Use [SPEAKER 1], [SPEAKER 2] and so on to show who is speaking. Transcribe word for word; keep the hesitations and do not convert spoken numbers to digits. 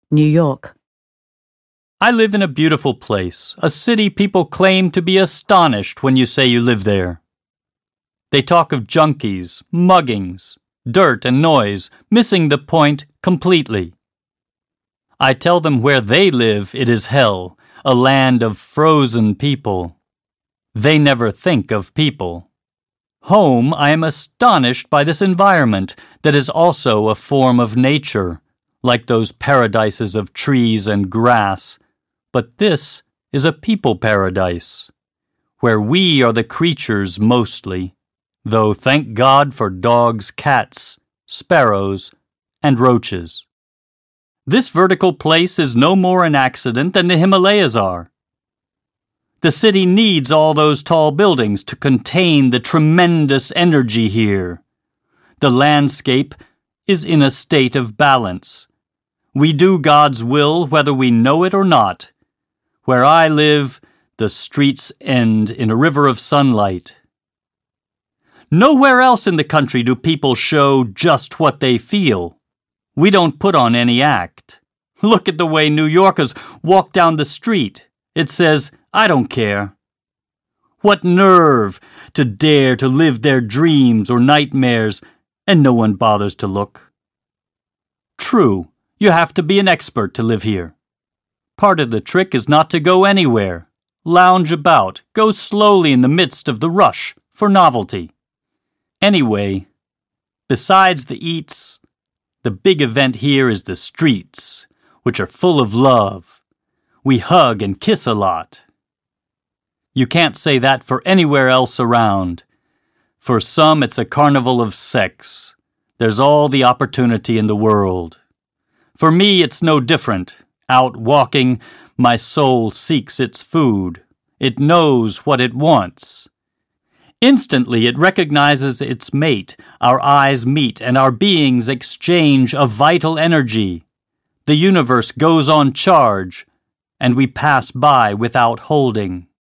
[SPEAKER 1] New York.
[SPEAKER 2] I live in a beautiful place, a city people claim to be astonished when you say you live there. They talk of junkies, muggings, dirt and noise, missing the point completely. I tell them where they live it is hell, a land of frozen people. They never think of people. Home, I am astonished by this environment that is also a form of nature, like those paradises of trees and grass. But this is a people paradise, where we are the creatures mostly, though thank God for dogs, cats, sparrows, and roaches. This vertical place is no more an accident than the Himalayas are. The city needs all those tall buildings to contain the tremendous energy here. The landscape is in a state of balance. We do God's will whether we know it or not. Where I live, the streets end in a river of sunlight. Nowhere else in the country do people show just what they feel. We don't put on any act. Look at the way New Yorkers walk down the street. It says, I don't care. What nerve to dare to live their dreams or nightmares, and no one bothers to look. True, you have to be an expert to live here. Part of the trick is not to go anywhere. Lounge about, go slowly in the midst of the rush for novelty. Anyway, besides the eats, the big event here is the streets, which are full of love. We hug and kiss a lot. You can't say that for anywhere else around. For some, it's a carnival of sex. There's all the opportunity in the world. For me, it's no different. Out walking, my soul seeks its food. It knows what it wants. Instantly, it recognizes its mate. Our eyes meet, and our beings exchange a vital energy. The universe goes on charge, and we pass by without holding.